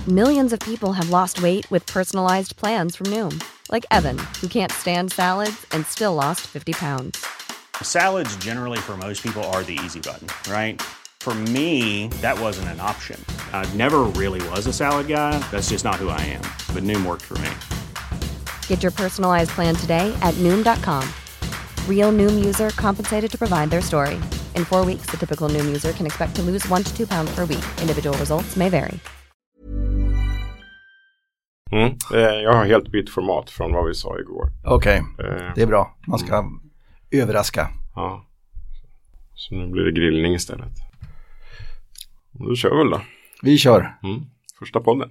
Millions of people have lost weight with personalized plans from Noom. Like Evan, who can't stand salads and still lost 50 pounds. Salads generally for most people are the easy button, right? For me, that wasn't an option. I never really was a salad guy. That's just not who I am. But Noom worked for me. Get your personalized plan today at Noom.com. Real Noom user compensated to provide their story. In 4 weeks, the typical Noom user can expect to lose 1 to 2 pounds per week. Individual results may vary. Jag har helt bytt format från vad vi sa igår. Okej, det är bra. Man ska överraska. Ja, så nu blir det grillning istället. Då kör vi väl då. Vi kör. Första podden.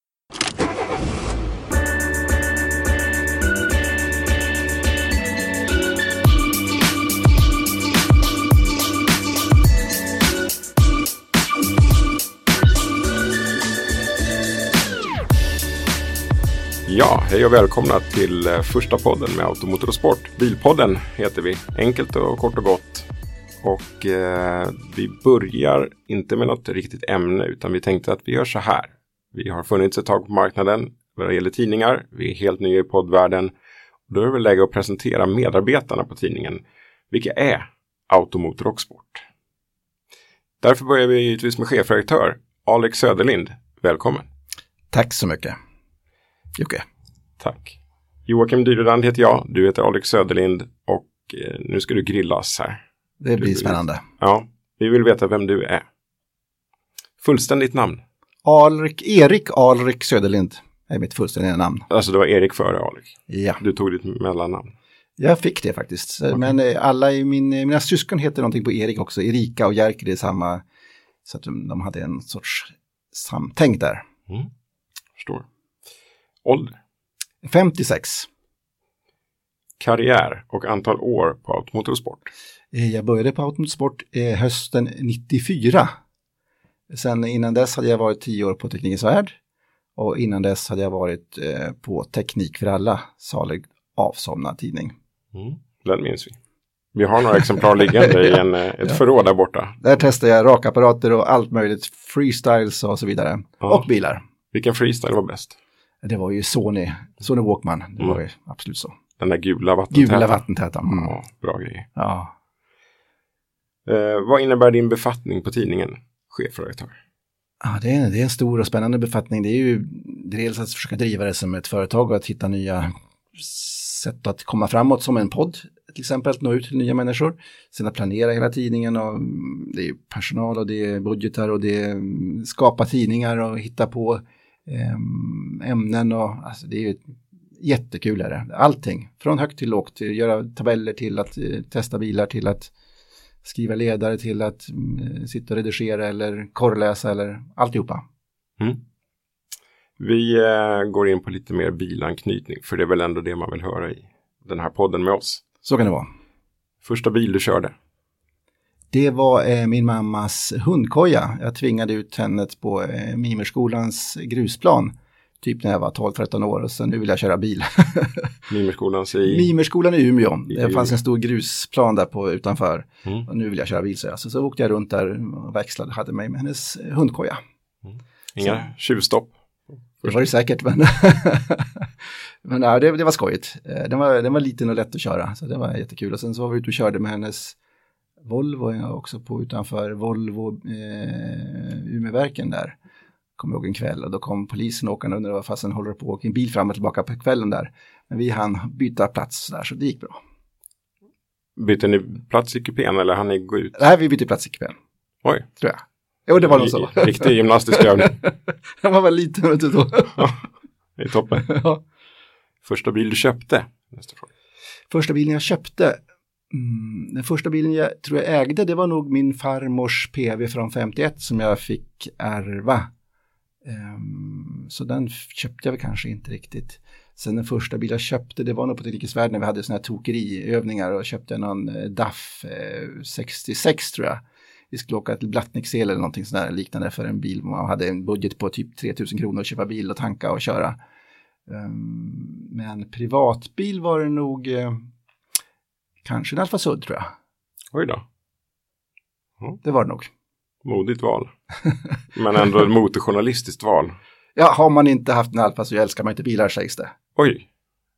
Ja, hej och välkomna till första podden med Automotor och Sport. Bilpodden heter vi, enkelt och kort och gott. Och vi börjar inte med något riktigt ämne, utan vi tänkte att vi gör så här. Vi har funnits ett tag på marknaden vad det gäller tidningar. Vi är helt nya i poddvärlden. Då är det väl läge att presentera medarbetarna på tidningen. Vilka är Automotor och Sport? Därför börjar vi givetvis med chefredaktör Alex Söderlind. Välkommen. Tack så mycket. Jocke. Tack. Joakim Dyrerand heter jag. Du heter Alex Söderlind. Och nu ska du grillas här. Det blir spännande. Ja, vi vill veta vem du är. Fullständigt namn. Erik Alrik Söderlind är mitt fullständiga namn. Alltså det var Erik före Alex. Ja. Du tog ditt mellannamn. Jag fick det faktiskt. Okay. Men alla i mina syskon heter någonting på Erik också. Erika och Jerker är samma. Så att de hade en sorts samtänk där. Förstår. Ålder? 56. Karriär och antal år på Automotor och Sport? Jag började på Automotor och Sport hösten 94. Sen innan dess hade jag varit 10 år på Teknikens Värld. Och innan dess hade jag varit på Teknik för alla, salig avsomnad tidning. Den minns vi. Vi har några exemplar liggande i ett förråd där borta. Där testade jag rakapparater och allt möjligt, freestyles och så vidare. Och bilar. Vilken freestyle var bäst? Det var ju Sony Walkman. Det var ju absolut så. Den där gula vattentäta. Gula vattentäta. Ja, bra grej. Ja. Vad innebär din befattning på tidningen, chefredaktör? Ja, det är en stor och spännande befattning. Det är ju dels att försöka driva det som ett företag och att hitta nya sätt att komma framåt som en podd. Till exempel att nå ut till nya människor. Sen att planera hela tidningen. Och det är personal och det är budgetar och det är skapa tidningar och hitta på ämnen. Och, alltså det är ju jättekul är det. Allting. Från högt till lågt. Till göra tabeller till att testa bilar till att skriva ledare till att sitta och redigera eller korrläsa eller alltihopa. Vi går in på lite mer bilanknytning, för det är väl ändå det man vill höra i den här podden med oss. Så kan det vara. Första bil du körde? Det var min mammas hundkoja. Jag tvingade ut henne på Mimerskolans grusplan. Typ när jag var 12-13 år och sen nu vill jag köra bil. Mimerskolan i Umeå. Det fanns en stor grusplan där på utanför. Och nu vill jag köra bil, så åkte jag runt där och växlade, hade mig med hennes hundkoja. Inga tjuvstopp? Det var det säkert, men ja, det var skojigt. Den var liten och lätt att köra, så det var jättekul. Och sen så var vi ute och körde med hennes Volvo, jag också på utanför Volvo Umeverken där. Kommer ihåg en kväll och då kom polisen och åkande under vad fasen håller på och en bil fram och tillbaka på kvällen där. Men vi hann byta plats där, så det gick bra. Bytte ni plats i kupén eller hann ni gå ut? Nej, vi bytte plats i kupén. Oj. Tror jag. Jo, det var nog så. Riktig gymnastisk övning. Han var väl liten, vet du då. Ja, det är toppen. Ja. Första bil du köpte? Nästa fråga. Första bilen jag köpte? Den första bilen jag tror jag ägde, det var nog min farmors PV från 51 som jag fick ärva. Så den köpte jag väl kanske inte riktigt. Sen den första bilen jag köpte, det var nog på Teknikens Värld när vi hade såna här tokeriövningar och köpte någon DAF 66 tror jag. Vi skulle åka till Blattnicksel eller någonting sådär liknande för en bil. Man hade en budget på typ 3000 kronor att köpa bil och tanka och köra. Men privatbil var det nog kanske en Alfa Sud tror jag. Oj då. Det var det nog. Modigt val. Men ändå ett motorjournalistiskt val. Ja, har man inte haft en Alfa så älskar man inte bilar, sägs det. Oj.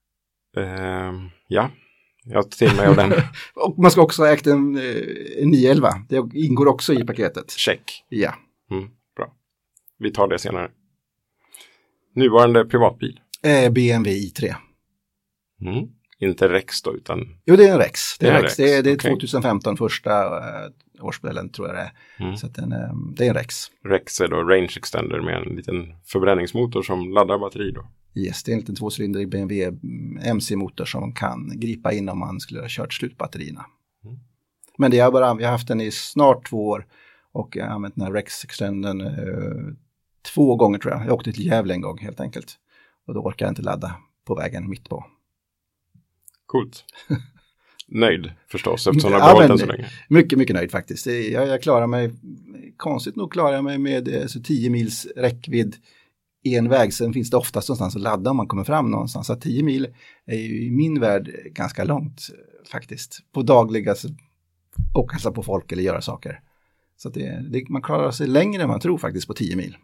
Ja, jag till mig av den. Och man ska också ha ägt en 911. Det ingår också i paketet. Check. Ja. Bra. Vi tar det senare. Nuvarande privatbil. BMW i3. Inte Rex då, utan... Jo, det är en Rex. Det är okay. 2015 första årsmodellen, tror jag det är. Så att det är en Rex. Rex är då range extender med en liten förbränningsmotor som laddar batteri då. Yes, det är en liten tvåcylindrig BMW MC-motor som kan gripa in om man skulle ha kört slut batterierna. Men vi har haft den i snart 2 år och jag har använt den här Rex extendern 2 gånger, tror jag. Jag åkte till Gävle en gång helt enkelt. Och då orkar jag inte ladda på vägen mitt på. Coolt. Nöjd förstås, eftersom du har behållit den så länge. Mycket, mycket nöjd faktiskt. Jag klarar mig, konstigt nog klarar jag mig med 10 mils räckvidd en väg. Sen finns det oftast någonstans att ladda om man kommer fram någonstans. Så 10 mil är ju i min värld ganska långt faktiskt. På dagliga och hälsa på folk eller göra saker. Så man klarar sig längre än man tror faktiskt på 10 mil.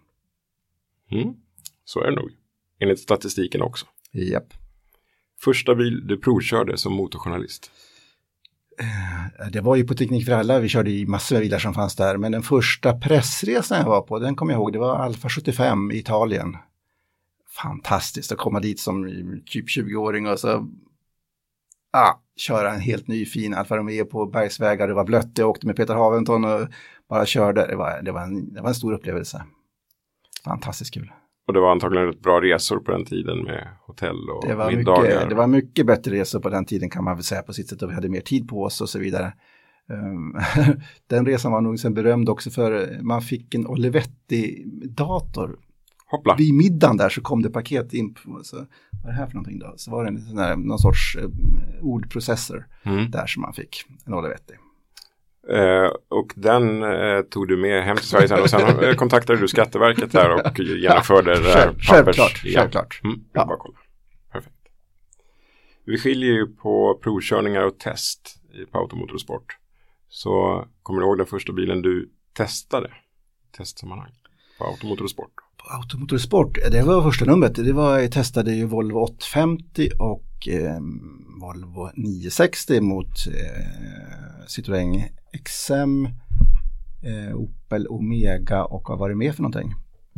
Så är det nog. Enligt statistiken också. Japp. Första bil du provkörde som motorjournalist? Det var ju på Teknik för alla. Vi körde i massor av bilar som fanns där. Men den första pressresan jag var på, den kommer jag ihåg. Det var Alfa 75 i Italien. Fantastiskt att komma dit som typ 20-åring och så köra en helt ny fin Alfa Romeo på bergsvägar. Det var blött. Jag åkte med Peter Haventon och bara körde. Det var en stor upplevelse. Fantastiskt kul. Och det var antagligen ett bra resor på den tiden med hotell och middagar. Det var mycket bättre resor på den tiden, kan man väl säga på sitt sätt, och vi hade mer tid på oss och så vidare. Den resan var nog sen berömd också för man fick en Olivetti-dator. Hoppla. Vid middagen där så kom det paket in på, så, vad är det här för någonting då? Så var det någon sorts ordprocessor där som man fick, en Olivetti. Och den tog du med hem till Sverige sen och sen kontaktade du Skatteverket där och genomförde Självklart. Bara kolla. Perfekt. Vi skiljer ju på provkörningar och test på Automotorsport. Så kommer du ihåg den första bilen du testade? Testsammanhang på Automotorsport. På Automotorsport, det var första numret. Jag testade ju Volvo 850 och Volvo 960 mot Citroën XM, Opel Omega och vad var det med för någonting?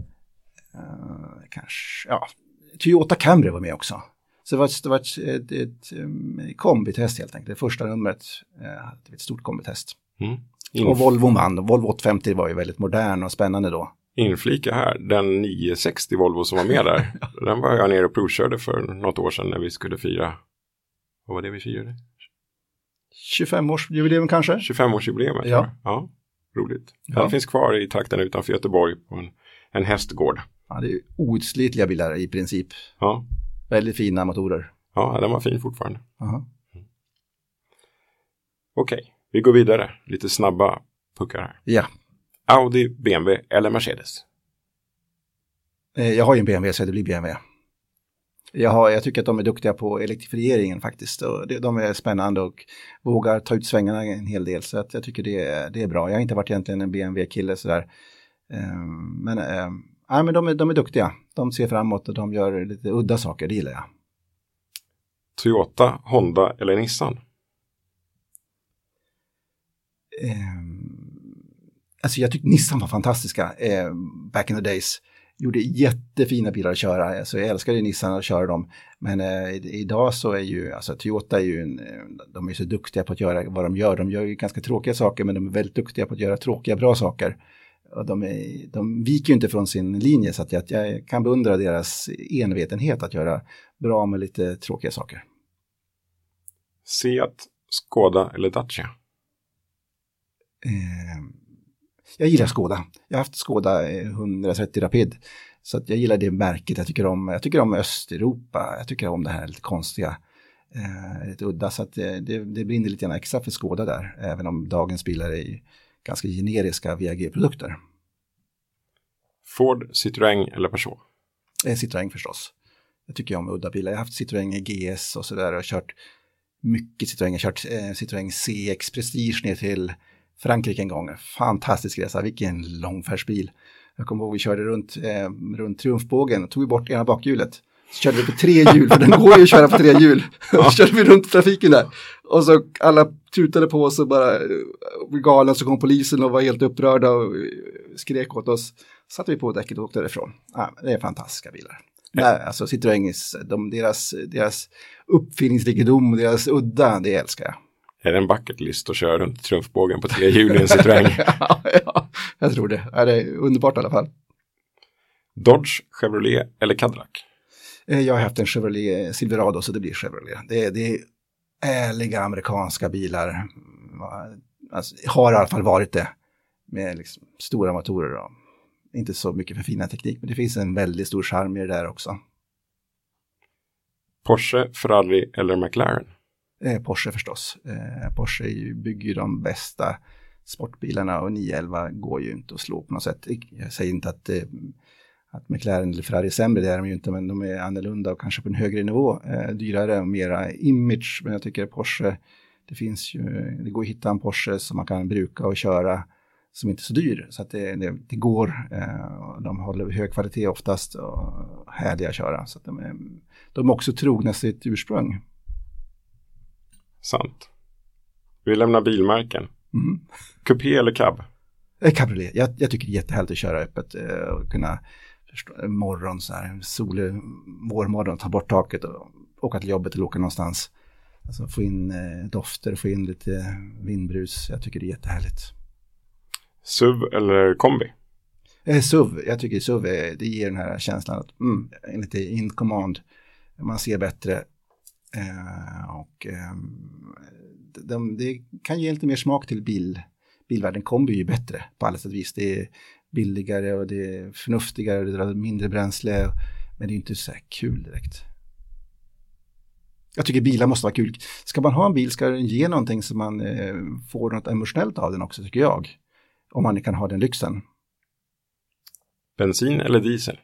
Toyota Camry var med också. Så det var ett kombitest helt enkelt. Det första numret hade ett stort kombitest. Och Volvo vann. Volvo 850 var ju väldigt modern och spännande då. Inflika här, den 960 Volvo som var med där, den var jag nere och provkörde för något år sedan när vi skulle fira. Vad var det vi firade? 25-årsjubileum kanske? 25-årsjubileum, ja. Roligt. Ja. Den finns kvar i trakten utanför Göteborg på en hästgård. Ja, det är outslitliga bilar i princip. Ja. Väldigt fina motorer. Ja, den var fin fortfarande. Uh-huh. Okej, vi går vidare. Lite snabba puckar här. Ja. Audi, BMW eller Mercedes? Jag har ju en BMW så det blir BMW. Jag tycker att de är duktiga på elektrifieringen faktiskt. Och de är spännande och vågar ta ut svängarna en hel del. Så att jag tycker det är bra. Jag har inte varit egentligen en BMW-kille sådär. Men de är duktiga. De ser framåt och de gör lite udda saker, det gillar jag. Toyota, Honda eller Nissan? Alltså jag tyckte Nissan var fantastiska back in the days. Gjorde jättefina bilar att köra. Alltså jag älskade Nissan att köra dem. Men idag så är ju, alltså Toyota är ju de är så duktiga på att göra vad de gör. De gör ju ganska tråkiga saker men de är väldigt duktiga på att göra tråkiga bra saker. Och de viker ju inte från sin linje så att jag kan beundra deras envetenhet att göra bra med lite tråkiga saker. Seat, Skoda eller Dacia? Jag gillar Skoda. Jag har haft Skoda 130 Rapid. Så att jag gillar det märket. Jag tycker om Östeuropa. Jag tycker om det här lite konstiga. Lite udda. Så att det brinner lite grann extra för Skoda där. Även om dagens bilar är ganska generiska VAG-produkter. Ford, Citroën eller Peugeot? Citroën förstås. Jag tycker om udda bilar. Jag har haft Citroën GS och sådär. Och kört mycket Citroën. Jag har kört Citroën CX Prestige ner till Frankrike en gång. Fantastisk resa. Vilken långfärdsbil. Jag kommer ihåg vi körde runt Triumfbågen och tog bort ena bakhjulet. Så körde vi på 3 hjul, för den går ju att köra på 3 hjul. Och så körde vi runt trafiken där. Och så alla tutade på oss och bara var galna, så kom polisen och var helt upprörda och skrek åt oss. Satte vi på däcket och åkte därifrån. Ja, det är fantastiska bilar. Nej, alltså Citroën, deras uppfinningsrikedom och deras udda, det älskar jag. Är det en bucket list att köra runt Triumfbågen på 3 hjul i en Citroën? Ja, jag tror det. Ja, det är underbart i alla fall. Dodge, Chevrolet eller Cadillac? Jag har haft en Chevrolet Silverado, så det blir Chevrolet. Det är ärliga amerikanska bilar. Alltså, har i alla fall varit det. Med liksom stora motorer och inte så mycket för fina teknik. Men det finns en väldigt stor charm i det där också. Porsche, Ferrari eller McLaren? Porsche förstås. Porsche bygger ju de bästa sportbilarna och 911 går ju inte att slå på något sätt. Jag säger inte att McLaren eller Ferrari är sämre, det är de ju inte, men de är annorlunda och kanske på en högre nivå. Dyrare och mera image, men jag tycker Porsche, det går att hitta en Porsche som man kan bruka och köra som inte är så dyr. Så att det går, de håller hög kvalitet oftast och härliga att köra. Så att de är också trogna sitt ursprung. Sant. Vi lämnar bilmärken. Coupé eller cab? Cabriolet. Jag tycker det är jättehärligt att köra öppet och kunna morgon så här, vårmorgon, ta bort taket och åka till jobbet eller åka någonstans. Alltså få in dofter, få in lite vindbrus. Jag tycker det är jättehärligt. SUV eller kombi? SUV. Jag tycker SUV det ger den här känslan att lite in command. Man ser bättre och det kan ge lite mer smak till bilvärlden. Kombi är ju bättre på alla sätt och vis. Det är billigare och det är förnuftigare, det drar mindre bränsle, men det är inte så här kul direkt. Jag tycker bilar måste vara kul. Ska man ha en bil ska den ge någonting så man får något emotionellt av den också, tycker jag. Om man kan ha den lyxen. Bensin eller diesel?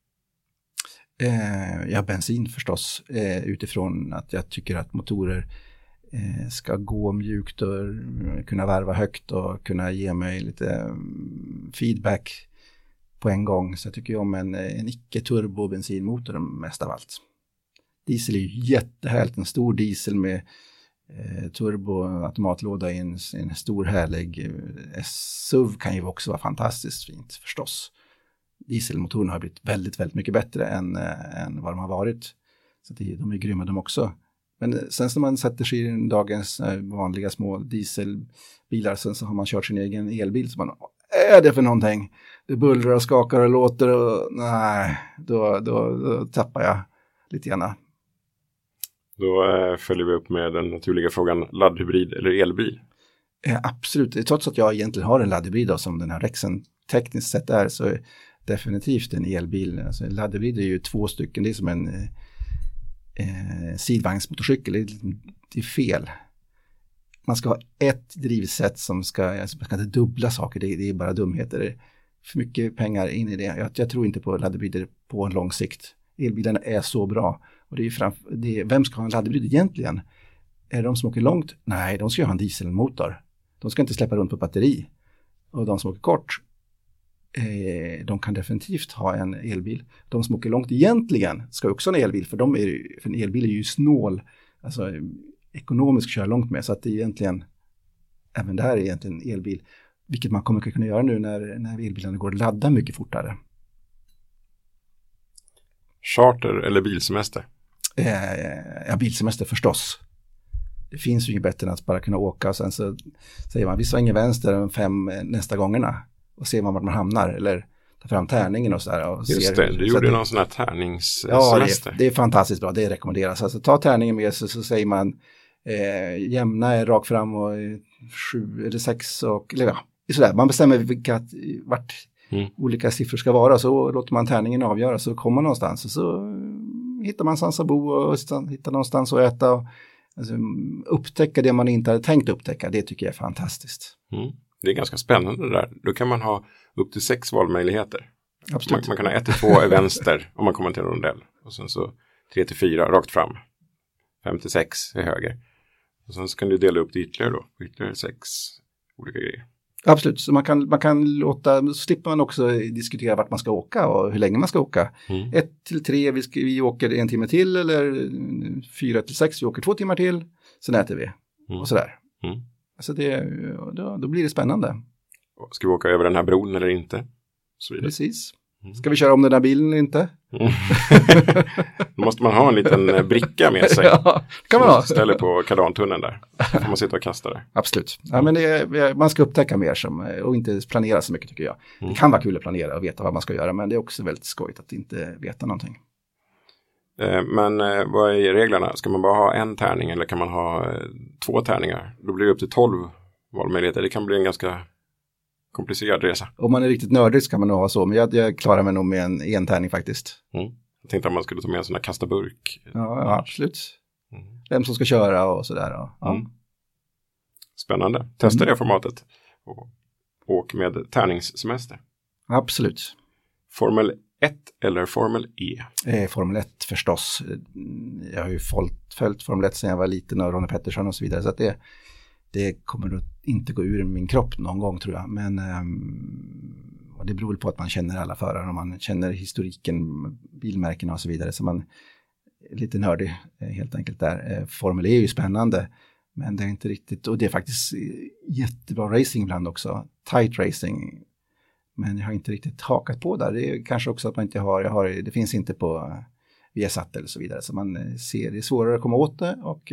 Ja, bensin förstås. Utifrån att jag tycker att motorer ska gå mjukt och kunna varva högt och kunna ge mig lite feedback på en gång. Så jag tycker om en icke-turbo bensinmotor mest av allt. Diesel är ju jättehärligt. En stor diesel med turbo automatlåda i en stor härlig SUV kan ju också vara fantastiskt fint förstås. Dieselmotorerna har blivit väldigt, väldigt mycket bättre än vad de har varit. Så de är grymma de också. Men sen när man sätter sig i dagens vanliga små dieselbilar, sen så har man kört sin egen elbil, så man, är det för någonting? Det bullrar och skakar och låter och nej, då tappar jag lite grann. Då följer vi upp med den naturliga frågan, laddhybrid eller elbil? Absolut, trots att jag egentligen har en laddhybrid då, som den här Rexen tekniskt sett är, så är definitivt en elbil. Alltså, laddhybrid är ju 2 stycken, det är som en sidvagnsmotorcykel, det är fel. Man ska ha ett drivsätt som ska inte dubbla saker, det är bara dumheter. Det är för mycket pengar in i det. Jag tror inte på laddhybrider på en lång sikt. Elbilarna är så bra. Och vem ska ha en laddhybrid egentligen? Är det de som åker långt? Nej, de ska ha en dieselmotor. De ska inte släppa runt på batteri. Och de som åker kort, de kan definitivt ha en elbil. De som åker långt egentligen ska också ha en elbil, för en elbil är ju snål, alltså ekonomiskt köra långt med, så att det är egentligen, även det här är egentligen en elbil, vilket man kommer kunna göra nu när elbilarna går att ladda mycket fortare. Charter eller bilsemester? Ja, bilsemester förstås. Det finns ju inget bättre än att bara kunna åka och sen så säger man, vi svänger vänster 5 nästa gångerna och ser man vart man hamnar, eller tar fram tärningen och sådär. Och just det, du gjorde någon sån här tärningssemester. Ja, det är fantastiskt bra, det rekommenderas. Alltså ta tärningen med sig, så säger man jämna är rakt fram och 7 eller 6 och eller ja, sådär. Man bestämmer vart olika siffror ska vara, så låter man tärningen avgöra, så kommer man någonstans och så hittar man någonstans att bo och hittar någonstans att äta och alltså, upptäcka det man inte hade tänkt upptäcka. Det tycker jag är fantastiskt. Det är ganska spännande det där. Då kan man ha upp till 6 valmöjligheter. Absolut. Man kan ha 1-2 i vänster om man kommer till en rondell. Och sen så 3-4 rakt fram. 5-6 i höger. Och sen så kan du dela upp det ytterligare då. Ytterligare 6 olika grejer. Absolut, så man kan låta, så slipper man också diskutera vart man ska åka och hur länge man ska åka. 1-3, vi åker 1 timme till, eller 4-6, vi åker 2 timmar till, sen äter vi. Och sådär. Alltså då blir det spännande. Ska vi åka över den här bron eller inte? Så vidare. Precis. Ska vi köra om den här bilen eller inte? Då måste man ha en liten bricka med sig. Ja, kan man ha. Ställer på kardantunneln där. Då får man sitta och kasta det. Absolut. Ja, men man ska upptäcka mer och inte planera så mycket tycker jag. Det kan vara kul att planera och veta vad man ska göra, men det är också väldigt skojigt att inte veta någonting. Men vad är reglerna? Ska man bara ha en tärning eller kan man ha 2 tärningar? Då blir det upp till 12 valmöjligheter. Det kan bli en ganska komplicerad resa. Om man är riktigt nördig ska man nog ha så, men jag klarar mig nog med en tärning faktiskt. Jag tänkte att man skulle ta med en sån här kasta burk. Ja, absolut. Vem som ska köra och sådär. Ja. Spännande. Testa det formatet. Och åk med tärningssemester. Absolut. Formel 1 eller Formel E? Formel 1 förstås. Jag har ju följt Formel 1 sedan jag var liten och Ronnie Peterson och så vidare. Så att det kommer nog inte gå ur min kropp någon gång tror jag. Men och det beror väl på att man känner alla förare och man känner historiken, bilmärkena och så vidare. Så man är lite nördig helt enkelt där. Formel E är ju spännande. Men det är inte riktigt, och det är faktiskt jättebra racing ibland också. Tight racing. Men jag har inte riktigt hakat på där. Det är kanske också att man inte har det finns inte på Viasat eller så vidare. Så man ser, det är svårare att komma åt det och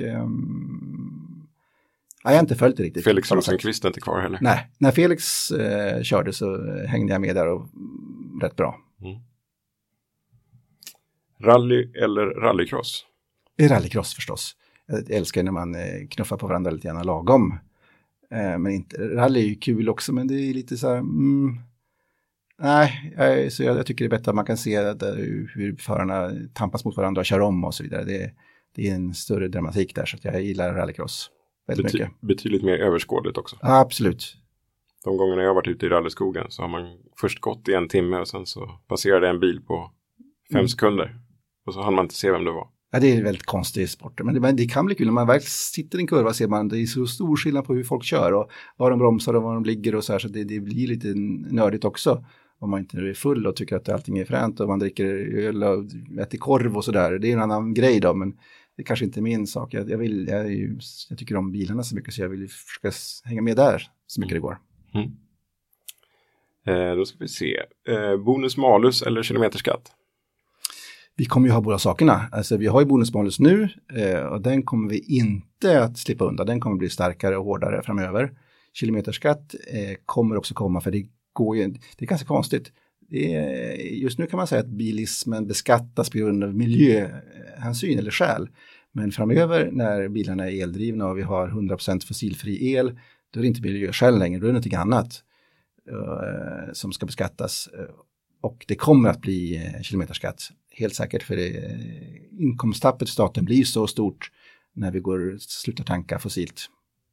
jag har inte följt det riktigt. Felix Rosenqvist är inte kvar heller. Nej, när Felix körde så hängde jag med där och rätt bra. Rally eller rallycross? Rallycross förstås. Jag älskar när man knuffar på varandra lite grann lagom. Men inte, rally är ju kul också, men det är lite så här... nej, så jag tycker det är bättre att man kan se hur förarna tampas mot varandra och kör om och så vidare. Det är en större dramatik där, så att jag gillar rallycross väldigt mycket. Betydligt mer överskådligt också. Absolut. De gångerna jag har varit ute i rallyskogen så har man först gått i 1 timme och sen så passerade en bil på 5 sekunder. Och så hann man inte se vem det var. Ja, det är en väldigt konstig sport. Men det kan bli kul. När man väl sitter i en kurva ser man det är så stor skillnad på hur folk kör och var de bromsar och var de ligger och så här. Så det blir lite nördigt också. Om man inte är full och tycker att allting är fränt och man dricker öl och äter korv och sådär. Det är en annan grej då, men det är kanske inte min sak. Jag tycker om bilarna så mycket så jag vill försöka hänga med där så mycket det går. Då ska vi se. Bonus malus eller kilometerskatt? Vi kommer ju ha båda sakerna. Alltså vi har ju bonus malus nu och den kommer vi inte att slippa undan. Den kommer bli starkare och hårdare framöver. Kilometerskatt kommer också komma, för det är ganska konstigt. Just nu kan man säga att bilismen beskattas på grund av miljöhänsyn eller skäl. Men framöver när bilarna är eldrivna och vi har 100% fossilfri el, då är det inte miljöskäl längre, då är det någonting annat som ska beskattas. Och det kommer att bli kilometerskatt, helt säkert, för inkomsttappet i staten blir så stort när vi slutar tanka fossilt.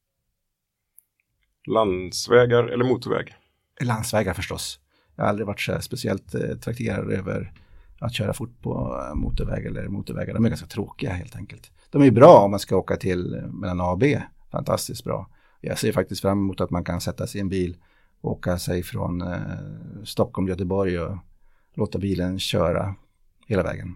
Landsvägar eller motorväg? Landsvägar förstås. Jag har aldrig varit så speciellt trakterad över att köra fort på motorväg eller motorvägar. De är ganska tråkiga helt enkelt. De är bra om man ska åka till mellan A och B. Fantastiskt bra. Jag ser faktiskt fram emot att man kan sätta sig i en bil och åka sig från Stockholm, Göteborg och låta bilen köra hela vägen.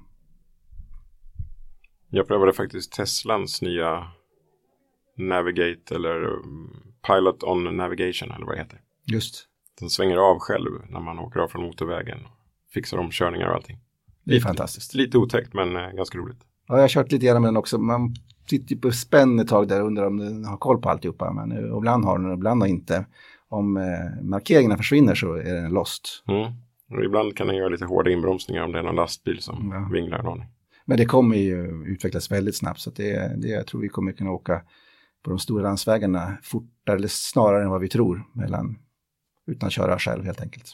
Jag prövade faktiskt Teslans nya Navigate eller Pilot on Navigation eller vad det heter. Just. Den svänger av själv när man åker av från motorvägen. Fixar omkörningar och allting. Det är fantastiskt. Lite otäckt men ganska roligt. Ja, jag har kört lite grann med den också. Man sitter på spänn ett tag där och undrar om den har koll på alltihopa. Men ibland har den och ibland har inte. Om markeringarna försvinner så är den lost. Och ibland kan den göra lite hårda inbromsningar om det är någon lastbil som vinglar en aning. Men det kommer ju utvecklas väldigt snabbt. Så att jag tror vi kommer kunna åka på de stora landsvägarna fortare eller snarare än vad vi tror. Utan att köra själv helt enkelt.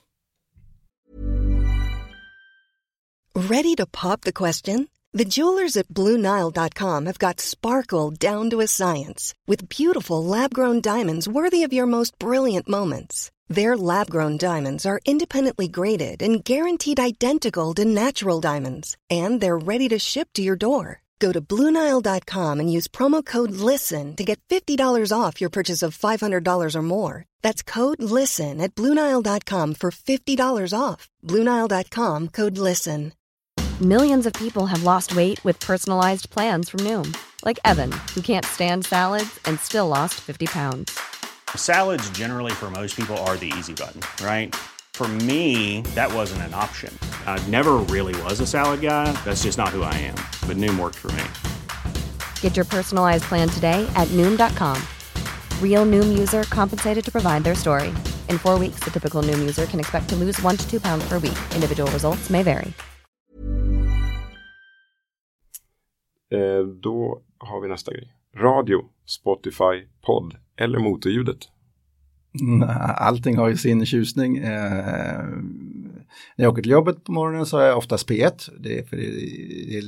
Ready to pop the question? The jewelers at BlueNile.com have got sparkle down to a science with beautiful lab-grown diamonds worthy of your most brilliant moments. Their lab-grown diamonds are independently graded and guaranteed identical to natural diamonds, and they're ready to ship to your door. Go to BlueNile.com and use promo code LISTEN to get $50 off your purchase of $500 or more. That's code LISTEN at BlueNile.com for $50 off. BlueNile.com, code LISTEN. Millions of people have lost weight with personalized plans from Noom. Like Evan, who can't stand salads and still lost 50 pounds. Salads generally for most people are the easy button, right? For me, that wasn't an option. I never really was a salad guy. That's just not who I am. But Noom worked for me. Get your personalized plan today at Noom.com. Real Noom user compensated to provide their story. In 4 weeks, the typical Noom user can expect to lose 1 to 2 pounds per week. Individual results may vary. Då har vi nästa grej. Radio, Spotify, podd eller motorljudet? Allting har ju sin tjusning. När jag åker till jobbet på morgonen så är jag oftast P1. Det är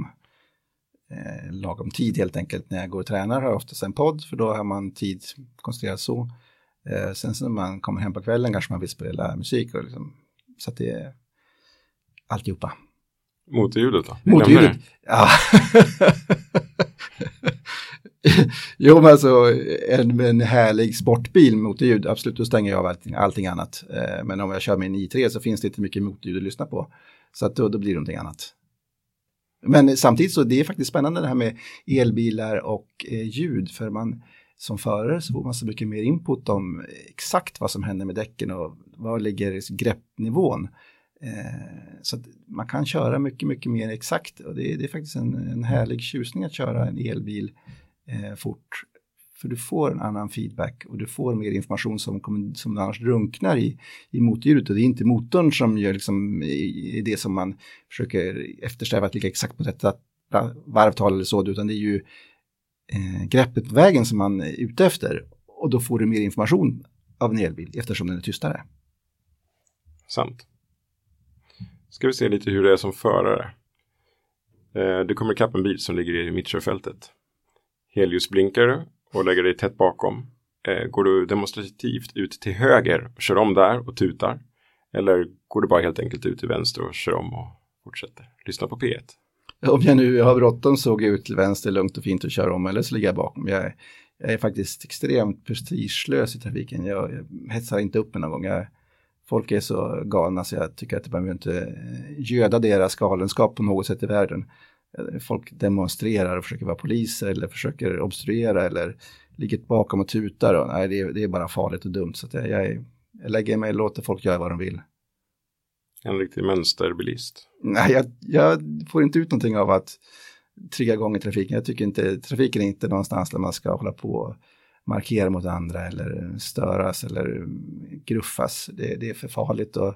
lagom tid helt enkelt. När jag går och tränar har jag oftast en podd, för då har man tid konstruerad så. Sen när man kommer hem på kvällen kanske man vill spela musik. Och liksom, så att det är alltihopa. Motorljudet då? Motorljudet? Ja. Jo, men alltså en härlig sportbil motorljud, absolut, då stänger jag av allting annat. Men om jag kör min i3 så finns det inte mycket motorljud att lyssna på. Så att då blir det någonting annat. Men samtidigt så det är faktiskt spännande det här med elbilar och ljud, för man som förare så får man så mycket mer input om exakt vad som händer med däcken och var ligger greppnivån. Så att man kan köra mycket, mycket mer exakt, och det är faktiskt en härlig tjusning att köra en elbil fort, för du får en annan feedback och du får mer information som annars drunknar i motorljudet, och det är inte motorn som gör liksom, det som man försöker eftersträva att ligga exakt på detta varvtal eller så, utan det är ju greppet på vägen som man är ute efter, och då får du mer information av en elbil eftersom den är tystare. Sant. Ska vi se lite hur det är som förare. Det kommer ikapp en bil som ligger i mittkörfältet. Helljusblinkar du och lägger dig tätt bakom. Går du demonstrativt ut till höger och kör om där och tutar? Eller går du bara helt enkelt ut till vänster och kör om och fortsätter? Lyssna på P1. Om jag nu har bråttom så går jag ut till vänster lugnt och fint och kör om, eller så ligger jag bakom. Jag är faktiskt extremt prestigelös i trafiken. Jag hetsar inte upp en någon gång. Folk är så galna så jag tycker att det behöver inte göda deras galenskap på något sätt i världen. Folk demonstrerar och försöker vara poliser eller försöker obstruera eller ligger bakom och tutar. Och, nej, det är bara farligt och dumt. Så att jag lägger mig och låter folk göra vad de vill. En riktig mönsterbilist. Nej, jag får inte ut någonting av att trigga igång i trafiken. Jag tycker inte, trafiken är inte någonstans där man ska hålla på och markera mot andra eller störas eller gruffas. Det är för farligt. Och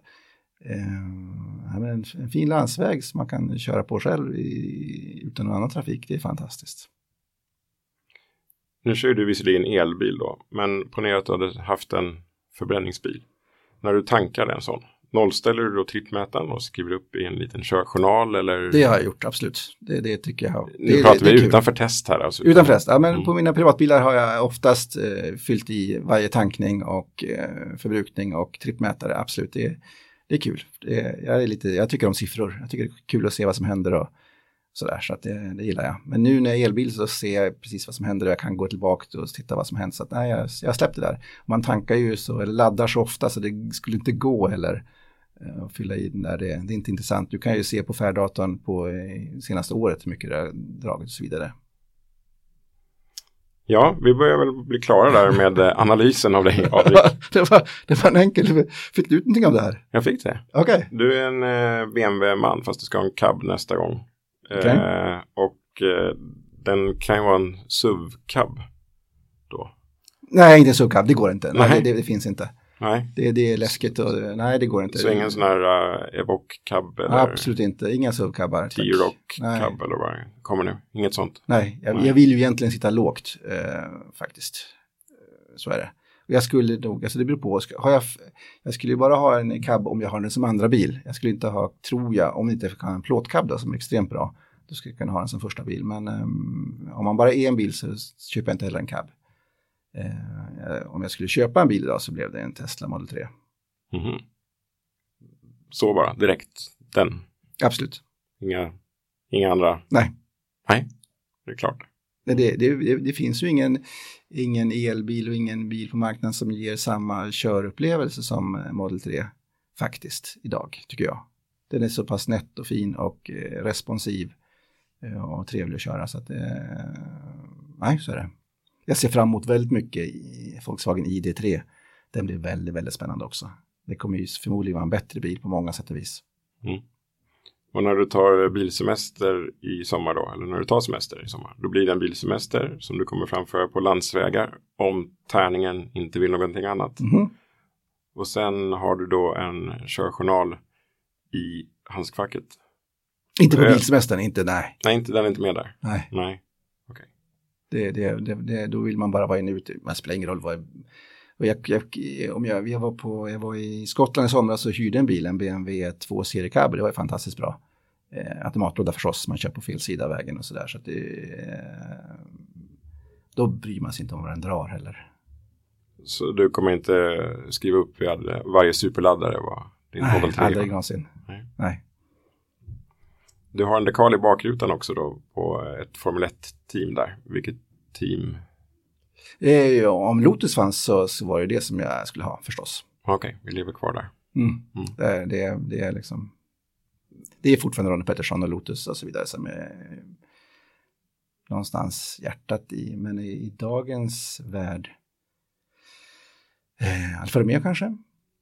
en fin landsväg som man kan köra på själv utan någon annan trafik, det är fantastiskt. Nu kör du visserligen elbil då, men ponera att du hade haft en förbränningsbil. När du tankar en sån, nollställer du då trippmätaren och skriver upp i en liten körjournal eller? Det har jag gjort, absolut. Det tycker jag. Nu pratar vi utanför test här alltså. Utanför test, ja, men på mina privatbilar har jag oftast fyllt i varje tankning och förbrukning och trippmätare, absolut. Det är kul. Jag tycker om siffror. Jag tycker det är kul att se vad som händer och sådär, så att det gillar jag. Men nu när jag är elbil så ser jag precis vad som händer och jag kan gå tillbaka och titta vad som händer. Så att nej, jag släppte det där. Man tankar ju så, eller laddar så ofta så det skulle inte gå heller att fylla i den där. Det är inte intressant. Du kan ju se på färddatorn på senaste året hur mycket det har dragit och så vidare. Ja, vi börjar väl bli klara där med analysen av dig. Det var en enkel. Fick du ut någonting av det här? Jag fick det. Okay. Du är en BMW-man fast du ska ha en cab nästa gång. Okay. Den kan ju vara en SUV-cab då. Nej, inte en SUV-cab. Det går inte. Nej. Det finns inte. Nej. Det är läskigt och nej, det går inte. Så ingen sån här Evoque-cab? Absolut inte. Inga SUV-cabbar. T-Roc-cab eller vad kommer nu? Inget sånt? Nej, jag vill ju egentligen sitta lågt faktiskt. Så är det. Och jag skulle nog, alltså det beror på. Jag skulle ju bara ha en cab om jag har den som andra bil. Jag skulle inte ha, tror jag, om inte jag kan ha en plåtcab då, som är extremt bra. Då skulle jag kunna ha den som första bil. Men om man bara är en bil så köper jag inte heller en cab. Om jag skulle köpa en bil idag så blev det en Tesla Model 3. Mm-hmm. Så bara, direkt den? Absolut. Inga andra? Nej. Nej, det är klart. Det finns ju ingen elbil och ingen bil på marknaden som ger samma körupplevelse som Model 3 faktiskt idag, tycker jag. Den är så pass nätt och fin och responsiv och trevlig att köra. Så att, nej, så är det. Jag ser fram emot väldigt mycket i Volkswagen ID3. Den blir väldigt, väldigt spännande också. Det kommer ju förmodligen vara en bättre bil på många sätt och vis. Mm. Och när du tar bilsemester i sommar då, eller när du tar semester i sommar, då blir det en bilsemester som du kommer framföra på landsvägar om tärningen inte vill någonting annat. Mm. Och sen har du då en körjournal i handskfacket. Inte på bilsemestern, inte, nej. Nej, inte, den är inte med där. Nej. Okej. Då vill man bara vara inne ute. Man spelar ingen roll vad jag var i Skottland i somras så hyrde en bil, en BMW 2 Serie Cab. Det var fantastiskt bra. Automatlåda förstås, man kör på fel sida av vägen och sådär. Så att då bryr man sig inte om vad den drar heller. Så du kommer inte skriva upp varje superladdare? Nej, aldrig någonsin. Nej. Du har en dekal i bakrutan också då på ett Formel 1-team där. Vilket team? Om Lotus fanns så var det som jag skulle ha förstås. Okej, vi lever kvar där. Det är liksom, det är fortfarande Ronnie Peterson och Lotus och så vidare som är någonstans hjärtat i. Men i dagens värld Alfa Romeo kanske?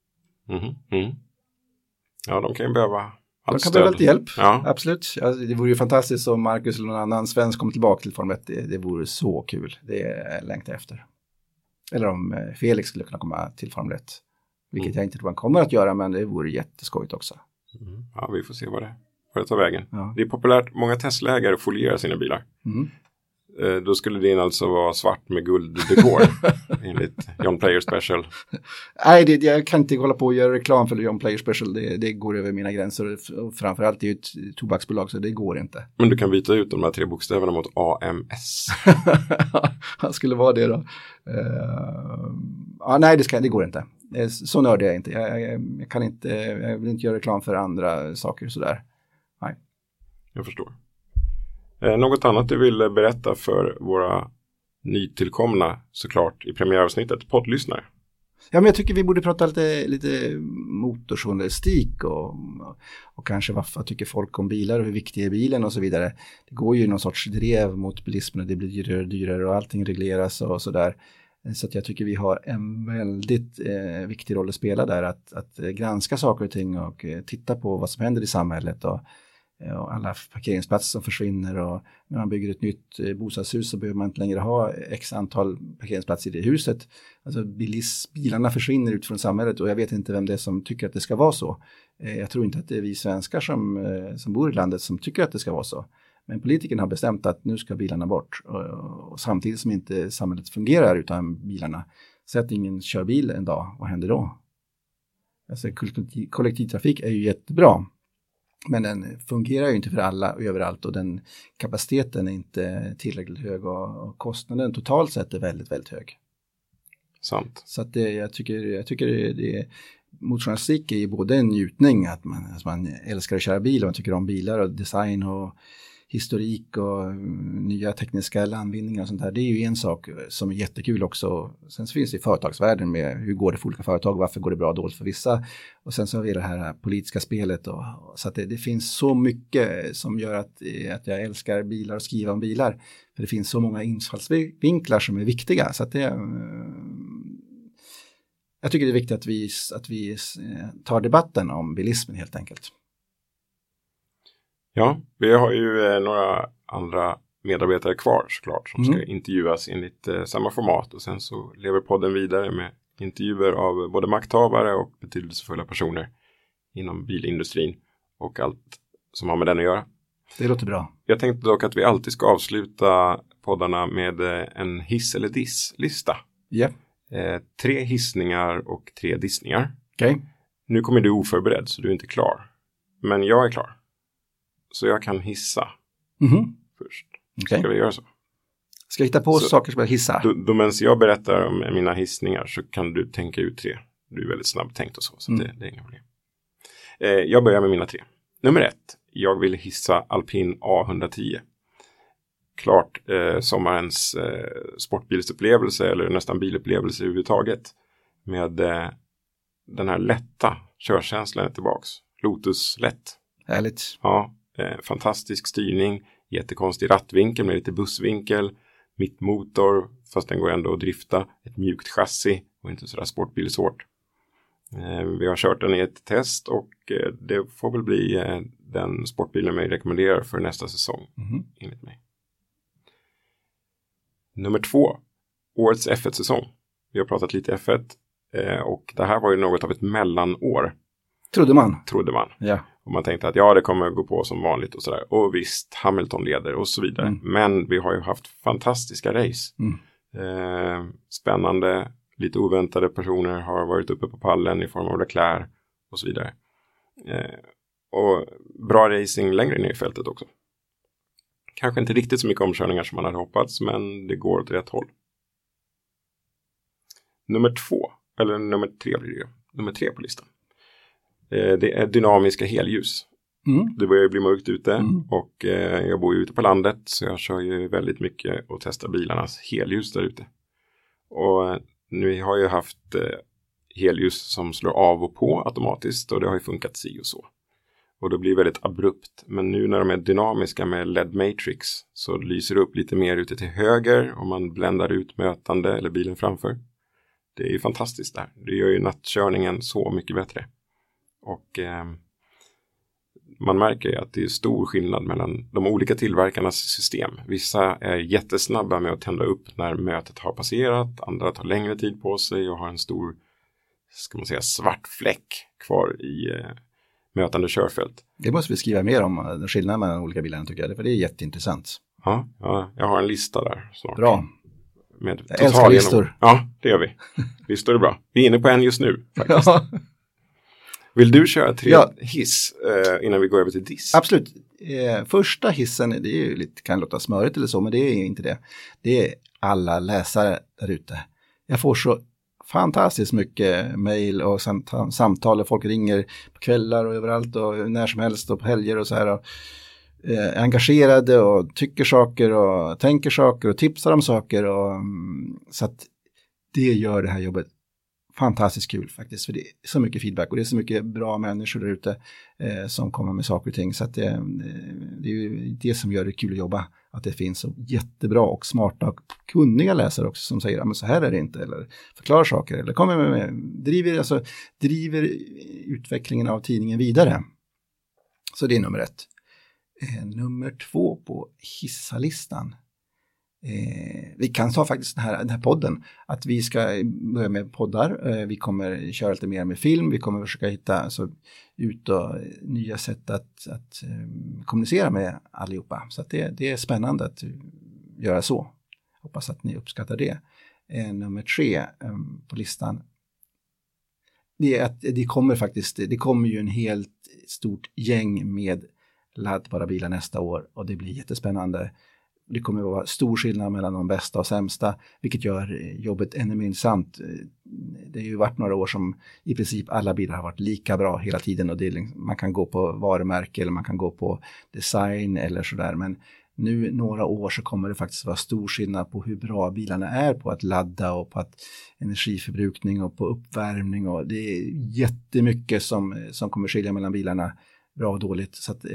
Ja, de kan ju behöva de kan behöva lite hjälp, ja. Absolut. Alltså, det vore ju fantastiskt om Marcus eller någon annan svensk kommer tillbaka till Formel 1. Det vore så kul. Det är längtar efter. Eller om Felix skulle kunna komma till Formel 1. Vilket jag inte tror han kommer att göra, men det vore jätteskojigt också. Ja, vi får se vad det tar vägen. Ja. Det är populärt, många Tesla-ägare folierar sina bilar. Då skulle din alltså vara svart med gulddekor enligt John Player Special. Nej, jag kan inte hålla på och göra reklam för John Player Special. Det går över mina gränser. Och framförallt är det ett tobaksbolag så det går inte. Men du kan byta ut de här 3 bokstäverna mot AMS. Vad skulle vara det då? Nej, det går inte. Så nördig är jag inte. Jag kan inte. Jag vill inte göra reklam för andra saker sådär. Nej. Jag förstår. Något annat du vill berätta för våra nytillkomna såklart i premiäravsnittet, poddlyssnare? Ja, men jag tycker vi borde prata lite motorjournalistik och kanske vad tycker folk om bilar och hur viktig är bilen och så vidare. Det går ju någon sorts drev mot bilismen och det blir dyrare och allting regleras och sådär. Så att jag tycker vi har en väldigt viktig roll att spela där att granska saker och ting och titta på vad som händer i samhället och alla parkeringsplatser som försvinner och när man bygger ett nytt bostadshus så behöver man inte längre ha x antal parkeringsplatser i det huset. Alltså bilarna försvinner ut från samhället och jag vet inte vem det är som tycker att det ska vara så. Jag tror inte att det är vi svenskar som bor i landet som tycker att det ska vara så. Men politikerna har bestämt att nu ska bilarna bort och samtidigt som inte samhället fungerar utan bilarna. Så att ingen kör bil en dag, vad händer då? Alltså kollektivtrafik är ju jättebra. Men den fungerar ju inte för alla överallt och den kapaciteten är inte tillräckligt hög och kostnaden totalt sett är väldigt, väldigt hög. Sant. Så att jag tycker det motorjournalistik är ju både en njutning att man älskar att köra bil och man tycker om bilar och design och historik och nya tekniska landvinningar och sånt där. Det är ju en sak som är jättekul också. Sen så finns det i företagsvärlden med hur går det för olika företag, varför går det bra och dåligt för vissa. Och sen så har vi det här politiska spelet. Så att det finns så mycket som gör att jag älskar bilar och skriva om bilar. För det finns så många infallsvinklar som är viktiga. Så att jag tycker det är viktigt att vi tar debatten om bilismen helt enkelt. Ja, vi har ju några andra medarbetare kvar såklart som ska intervjuas enligt samma format och sen så lever podden vidare med intervjuer av både makthavare och betydelsefulla personer inom bilindustrin och allt som har med den att göra. Det låter bra. Jag tänkte dock att vi alltid ska avsluta poddarna med en hiss- eller diss-lista. Ja. 3 hissningar och 3 dissningar. Okej. Nu kommer du oförberedd så du är inte klar. Men jag är klar. Så jag kan hissa först. Okay. Ska vi göra så? Ska jag hitta på saker som jag hissa? Då medan jag berättar om mina hissningar så kan du tänka ut 3. Du är väldigt snabb tänkt och så det är inga problem. Jag börjar med mina 3. Nummer 1. Jag vill hissa Alpine A110. klart sommarens sportbilsupplevelse eller nästan bilupplevelse överhuvudtaget. Med den här lätta körkänslan är tillbaks. Lotus lätt. Härligt. Ja, fantastisk styrning, jättekonstig rattvinkel med lite bussvinkel, mittmotor fast den går ändå att drifta, ett mjukt chassi och inte sådär sportbilsvårt. Vi har kört den i ett test och det får väl bli den sportbilen jag rekommenderar för nästa säsong, enligt mig. Nummer 2, årets F1-säsong. Vi har pratat lite F1 och det här var ju något av ett mellanår. Trodde man. Ja. Och man tänkte att det kommer gå på som vanligt och sådär. Och visst, Hamilton leder och så vidare. Men vi har ju haft fantastiska race. Spännande, lite oväntade personer har varit uppe på pallen i form av Leclerc och så vidare. Och bra racing längre ner i fältet också. Kanske inte riktigt så mycket omkörningar som man hade hoppats, men det går åt rätt håll. Nummer 3 blir det. Nummer 3 på listan. Det är dynamiska helljus. Det börjar bli mörkt ute och jag bor ju ute på landet så jag kör ju väldigt mycket och testar bilarnas helljus där ute. Och nu har jag haft helljus som slår av och på automatiskt och det har ju funkat si och så. Och det blir väldigt abrupt. Men nu när de är dynamiska med LED Matrix så lyser det upp lite mer ute till höger om man bländar ut mötande eller bilen framför. Det är ju fantastiskt där. Det gör ju nattkörningen så mycket bättre. Och man märker ju att det är stor skillnad mellan de olika tillverkarnas system. Vissa är jättesnabba med att tända upp när mötet har passerat. Andra tar längre tid på sig och har en stor, ska man säga, svart fläck kvar i mötande körfält. Det måste vi skriva mer om, skillnaden mellan olika bilarna tycker jag. För det är jätteintressant. Ja, jag har en lista där snart. Bra. Med jag älskar listor. Ja, det gör vi. Listor är bra. Vi är inne på en just nu faktiskt. Ja. Vill du köra 3 hiss innan vi går över till diss? Absolut. Första hissen, det är ju lite, kan låta smörigt eller så, men det är inte det. Det är alla läsare där ute. Jag får så fantastiskt mycket mejl och samtal. Folk ringer på kvällar och överallt och när som helst och på helger och så här. Och, engagerade och tycker saker och tänker saker och tipsar om saker. Och, så att det gör det här jobbet fantastiskt kul faktiskt, för det är så mycket feedback och det är så mycket bra människor där ute som kommer med saker och ting, så att det är ju det som gör det kul att jobba, att det finns så jättebra och smarta och kunniga läsare också som säger, men så här är det inte, eller förklarar saker, eller kommer med driver utvecklingen av tidningen vidare. Så det är nummer 1. Nummer 2 på hissalistan. Vi kan ta faktiskt den här podden, att vi ska börja med poddar, vi kommer köra lite mer med film, vi kommer försöka hitta ut och nya sätt att kommunicera med allihopa, så att det är spännande att göra så. Hoppas att ni uppskattar det. Nummer 3 på listan, det är att det kommer ju en helt stort gäng med laddbara bilar nästa år och det blir jättespännande. Det kommer att vara stor skillnad mellan de bästa och sämsta, vilket gör jobbet ännu mer intressant. Det har ju varit några år som i princip alla bilar har varit lika bra hela tiden, och man kan gå på varumärke eller man kan gå på design eller sådär. Men nu några år så kommer det faktiskt vara stor skillnad på hur bra bilarna är på att ladda och på att energiförbrukning och på uppvärmning. Och det är jättemycket som kommer skilja mellan bilarna, bra och dåligt, så att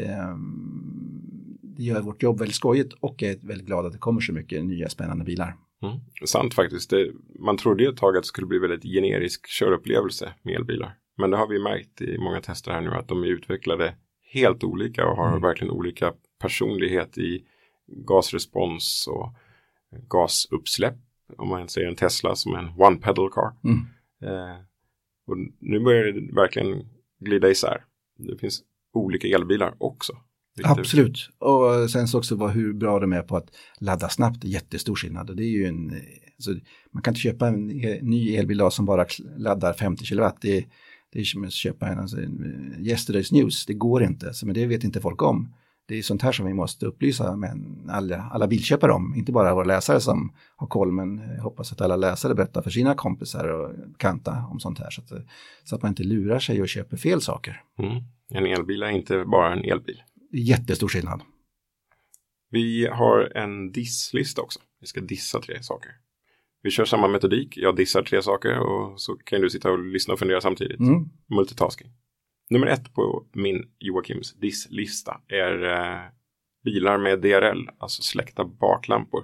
det gör vårt jobb väldigt skojigt, och jag är väldigt glad att det kommer så mycket nya spännande bilar. Sant faktiskt. Man trodde ju ett tag att det skulle bli väldigt generisk körupplevelse med elbilar. Men det har vi märkt i många tester här nu, att de är utvecklade helt olika och har verkligen olika personlighet i gasrespons och gasuppsläpp. Om man säger en Tesla som en one pedal car. Och nu börjar det verkligen glida isär. Det finns olika elbilar också. Absolut. Och sen så också hur bra de är på att ladda snabbt, är jättestor skillnad. Och det är ju man kan inte köpa en ny elbil som bara laddar 50 kW. Det är som att köpa en yesterday's news. Det går inte, men det vet inte folk om. Det är sånt här som vi måste upplysa med alla bilköpare om. Inte bara våra läsare som har koll, men jag hoppas att alla läsare berättar för sina kompisar och bekanta om sånt här. Så att man inte lurar sig och köper fel saker. En elbil är inte bara en elbil. Jättestor skillnad. Vi har en disslista också. Vi ska dissa 3 saker. Vi kör samma metodik. Jag dissar 3 saker och så kan du sitta och lyssna och fundera samtidigt. Multitasking. Nummer 1 på min Joakims disslista är bilar med DRL, alltså släckta baklampor.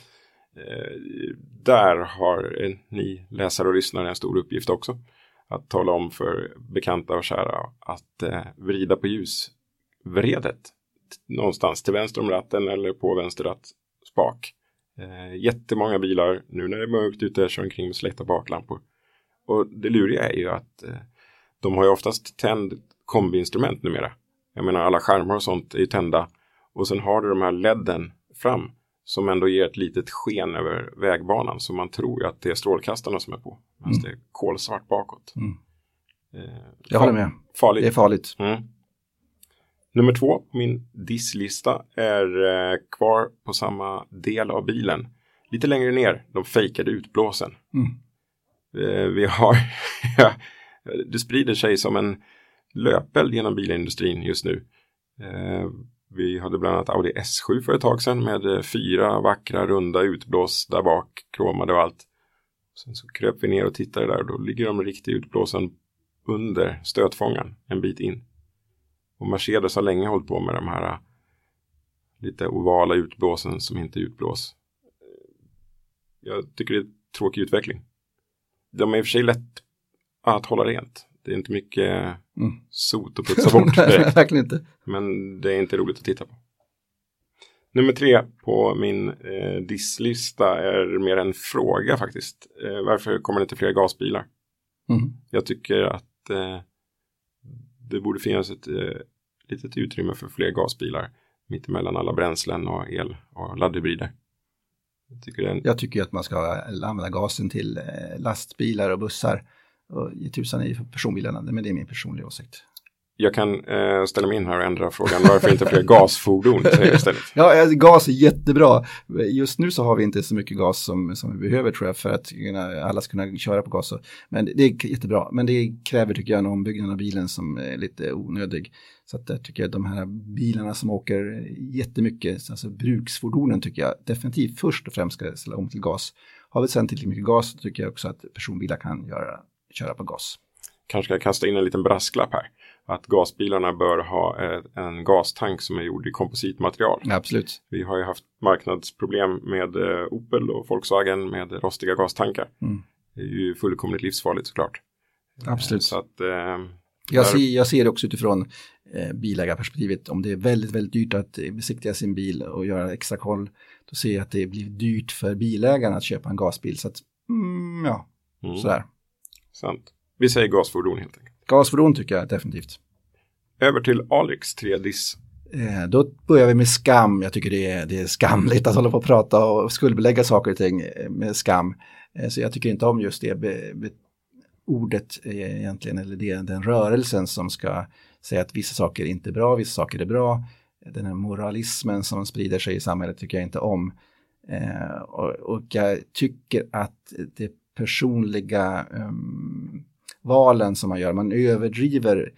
Där har ni läsare och lyssnare en stor uppgift också. Att tala om för bekanta och kära att vrida på ljusvredet någonstans till vänster om ratten eller på vänster rattspak. Jättemånga bilar nu när det är mörkt ute kör omkring med släckta baklampor. Och det luriga är ju att de har ju oftast tänd kombiinstrument numera. Jag menar alla skärmar och sånt är ju tända. Och sen har du de här ledden fram som ändå ger ett litet sken över vägbanan. Så man tror ju att det är strålkastarna som är på. Men det är kolsvart bakåt. Jag håller med. Farligt. Det är farligt. Nummer 2 på min disslista är kvar på samma del av bilen. Lite längre ner, de fejkade utblåsen. Vi har... det sprider sig som en löpeld genom bilindustrin just nu. Vi hade bland annat Audi S7 för ett tag sedan med 4 vackra runda utblås där bak, kromade och allt. Sen så kröp vi ner och tittade där och då ligger de riktigt utblåsen under stötfångaren en bit in. Och Mercedes har länge hållit på med de här lite ovala utblåsen som inte utblås. Jag tycker det är en tråkig utveckling. De är i och för sig lätt att hålla rent. Det är inte mycket sot att putsa bort direkt. Verkligen inte. Men det är inte roligt att titta på. Nummer 3 på min disslista är mer en fråga faktiskt. Varför kommer det inte fler gasbilar? Jag tycker att det borde finnas ett litet utrymme för fler gasbilar mittemellan alla bränslen och el och laddhybrider. Jag tycker att man ska använda gasen till lastbilar och bussar och ge tusan i personbilarna, men det är min personliga åsikt. Jag kan ställa mig in här och ändra frågan varför inte fler gasfordon istället. Ja, gas är jättebra. Just nu så har vi inte så mycket gas som vi behöver tror jag för att alla ska kunna köra på gas. Men det är jättebra. Men det kräver tycker jag en ombyggnad av bilen som är lite onödig. Så att jag tycker att de här bilarna som åker jättemycket, alltså bruksfordonen tycker jag definitivt först och främst ska ställa om till gas. Har vi sen tillräckligt mycket gas så tycker jag också att personbilar kan köra på gas. Kanske ska jag kasta in en liten brasklapp här. Att gasbilarna bör ha en gastank som är gjord i kompositmaterial. Ja, absolut. Vi har ju haft marknadsproblem med Opel och Volkswagen med rostiga gastankar. Det är ju fullkomligt livsfarligt såklart. Absolut. Så att, jag ser det också utifrån bilägarperspektivet. Om det är väldigt, väldigt dyrt att besiktiga sin bil och göra extra koll. Då ser jag att det blir dyrt för bilägarna att köpa en gasbil. Så att, sådär. Sant. Vi säger gasfordon helt enkelt. Gasfordon tycker jag definitivt. Över till Alriks 3-diss. Då börjar vi med skam. Jag tycker det är skamligt att hålla på och prata och skuldbelägga saker och ting med skam. Så jag tycker inte om just det ordet egentligen, eller den rörelsen som ska säga att vissa saker inte är bra, vissa saker är bra. Den här moralismen som sprider sig i samhället tycker jag inte om. Och jag tycker att det personliga valen som man gör, man överdriver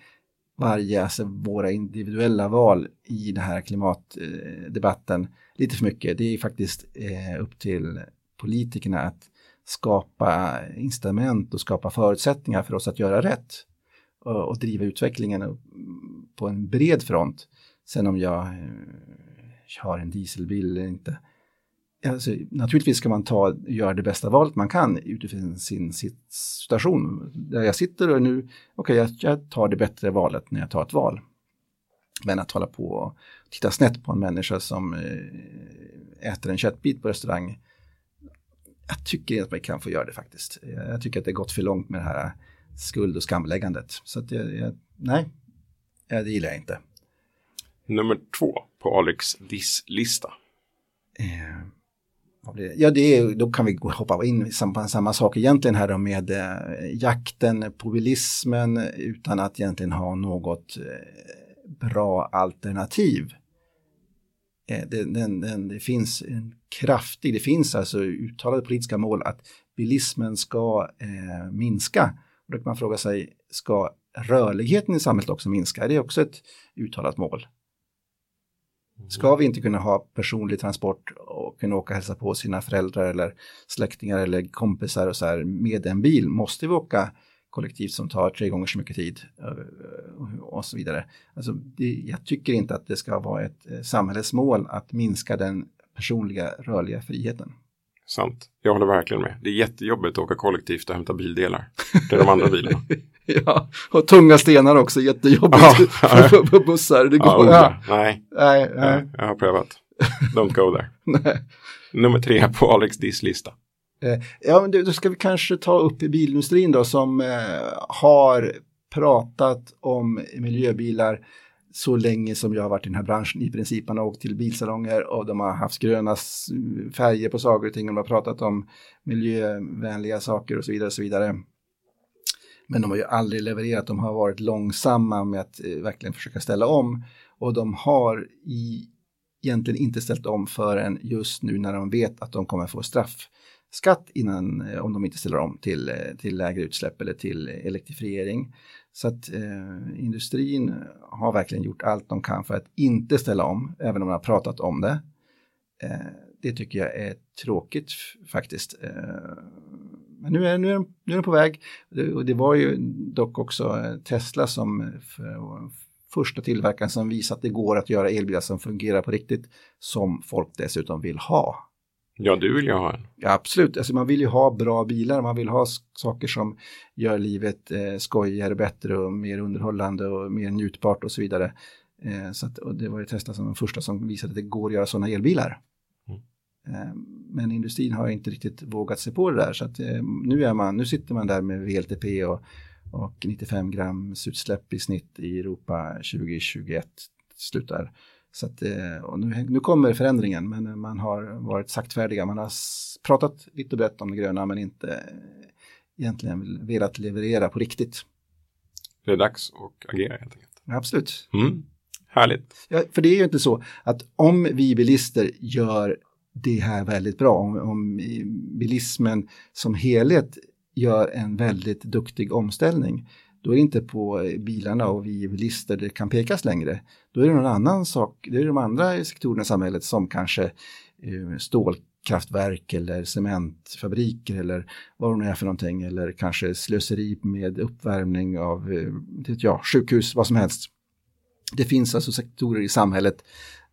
våra individuella val i den här klimatdebatten lite för mycket. Det är faktiskt upp till politikerna att skapa incitament och skapa förutsättningar för oss att göra rätt och driva utvecklingen på en bred front. Sen om jag har en dieselbil eller inte. Alltså, naturligtvis ska man göra det bästa valet man kan utifrån sin situation. Där jag sitter och nu, jag tar det bättre valet när jag tar ett val. Men att hålla på och titta snett på en människa som äter en köttbit på restaurang. Jag tycker inte att man kan få göra det faktiskt. Jag tycker att det har gått för långt med det här skuld- och skamläggandet. Så att nej, det gillar jag inte. Nummer 2 på Alex disslista. Ja, då kan vi hoppa in på samma sak egentligen här då med jakten på bilismen utan att egentligen ha något bra alternativ. Det finns det finns alltså uttalade politiska mål att bilismen ska minska. Och då kan man fråga sig, ska rörligheten i samhället också minska? Är det också ett uttalat mål? Ska vi inte kunna ha personlig transport och kunna åka och hälsa på sina föräldrar eller släktingar eller kompisar och så här med en bil, måste vi åka kollektivt som tar 3 gånger så mycket tid och så vidare. Alltså jag tycker inte att det ska vara ett samhällsmål att minska den personliga rörliga friheten. Sant, jag håller verkligen med. Det är jättejobbigt att åka kollektivt och hämta bildelar till de andra bilarna. Ja, och tunga stenar också, jättejobbigt på bussar. Det går, Nej, jag har prövat. Don't go there. Nej. Nummer 3 på Alex Diss-lista. Ja, men då ska vi kanske ta upp i bilindustrin då, som har pratat om miljöbilar så länge som jag har varit i den här branschen. I princip man har åkt till bilsalonger och de har haft gröna färger på saker och ting. De har pratat om miljövänliga saker och så vidare och så vidare. Men de har ju aldrig levererat. De har varit långsamma med att verkligen försöka ställa om. Och de har egentligen inte ställt om förrän just nu när de vet att de kommer få straffskatt innan, om de inte ställer om till lägre utsläpp eller till elektrifiering. Så att industrin har verkligen gjort allt de kan för att inte ställa om, även om de har pratat om det. Det tycker jag är tråkigt faktiskt. Men nu är den på väg. Och det var ju dock också Tesla som första tillverkaren som visade att det går att göra elbilar som fungerar på riktigt, som folk dessutom vill ha. Ja, du vill ju ha en. Ja, absolut. Alltså man vill ju ha bra bilar. Man vill ha saker som gör livet skojigare, bättre och mer underhållande och mer njutbart och så vidare. Så att, och det var ju Tesla som den första som visade att det går att göra sådana elbilar. Men industrin har inte riktigt vågat sig på det där. Så att nu sitter man där med VLTP och 95 grams utsläpp i snitt i Europa 2021 slutar. Så att, och nu kommer förändringen, men man har varit saktfärdiga. Man har pratat vitt och brett om det gröna, men inte egentligen velat leverera på riktigt. Det är dags att agera helt enkelt. Absolut. Härligt. Ja, för det är ju inte så att om vi bilister gör det här väldigt bra, om bilismen som helhet gör en väldigt duktig omställning, då är det inte på bilarna och vi bilister det kan pekas längre. Då är det någon annan sak, det är de andra sektorerna i samhället som kanske stålkraftverk eller cementfabriker eller vad det nu är för någonting, eller kanske slöseri med uppvärmning av sjukhus, vad som helst. Det finns alltså sektorer i samhället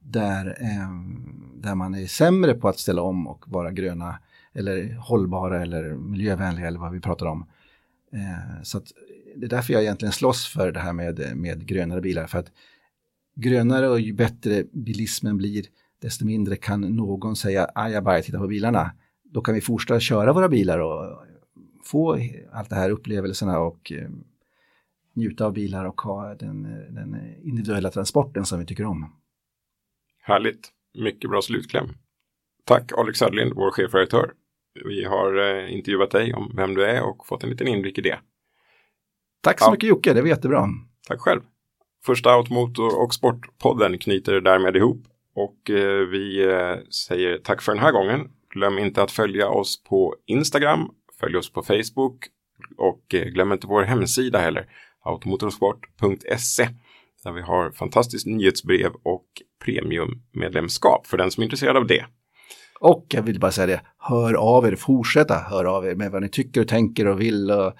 där man är sämre på att ställa om och vara gröna eller hållbara eller miljövänliga eller vad vi pratar om. Så att det är därför jag egentligen slåss för det här med grönare bilar. För att grönare och ju bättre bilismen blir, desto mindre kan någon säga ajabaja, titta på bilarna. Då kan vi fortsätta köra våra bilar och få allt det här upplevelserna och njuta av bilar och ha den individuella transporten som vi tycker om. Härligt. Mycket bra slutkläm. Tack Alex Söderlind, vår chefredaktör. Vi har intervjuat dig om vem du är och fått en liten inblick i det. Tack så mycket Jocke, det var jättebra. Tack själv. Första Automotor- och Sportpodden knyter därmed ihop. Och vi säger tack för den här gången. Glöm inte att följa oss på Instagram. Följ oss på Facebook. Och glöm inte vår hemsida heller. automotorsport.se. Där vi har fantastiskt nyhetsbrev och premiummedlemskap för den som är intresserad av det. Och jag vill bara säga det, hör av er, fortsätta höra av er med vad ni tycker och tänker och vill och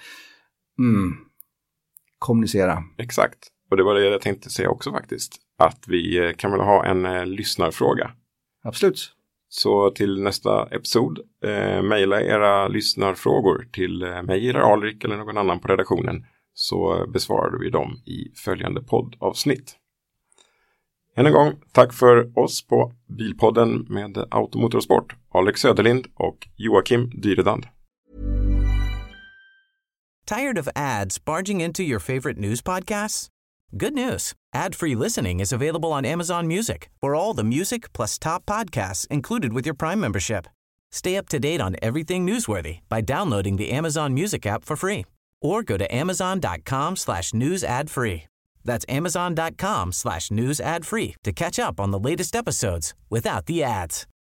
kommunicera. Exakt, och det var det jag tänkte säga också faktiskt, att vi kan väl ha en lyssnarfråga. Absolut. Så till nästa episod, mejla era lyssnarfrågor till mig eller Alrik eller någon annan på redaktionen, så besvarar vi dem i följande poddavsnitt. Än en gång, tack för oss på Bilpodden med Automotorsport, Alex Söderlind och Joakim Dyredand. Tired of ads barging into your favorite news podcasts? Good news. Ad-free listening is available on Amazon Music for all the music plus top podcasts included with your Prime membership. Stay up to date on everything newsworthy by downloading the Amazon Music app for free or go to amazon.com/news ad free. That's amazon.com/news ad free to catch up on the latest episodes without the ads.